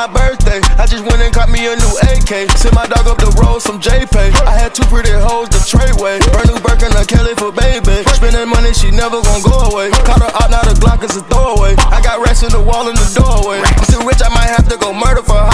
my birthday. I just went and got me a new AK. Sent my dog up the road, some J-Pay. I had two pretty hoes to trade way. Brand new Birkin, a Kelly for baby. Spending money, she never gon' go away. Caught her out, now the Glock is a throwaway. I got rats in the wall in the doorway. I'm too rich, I might have to go murder for her.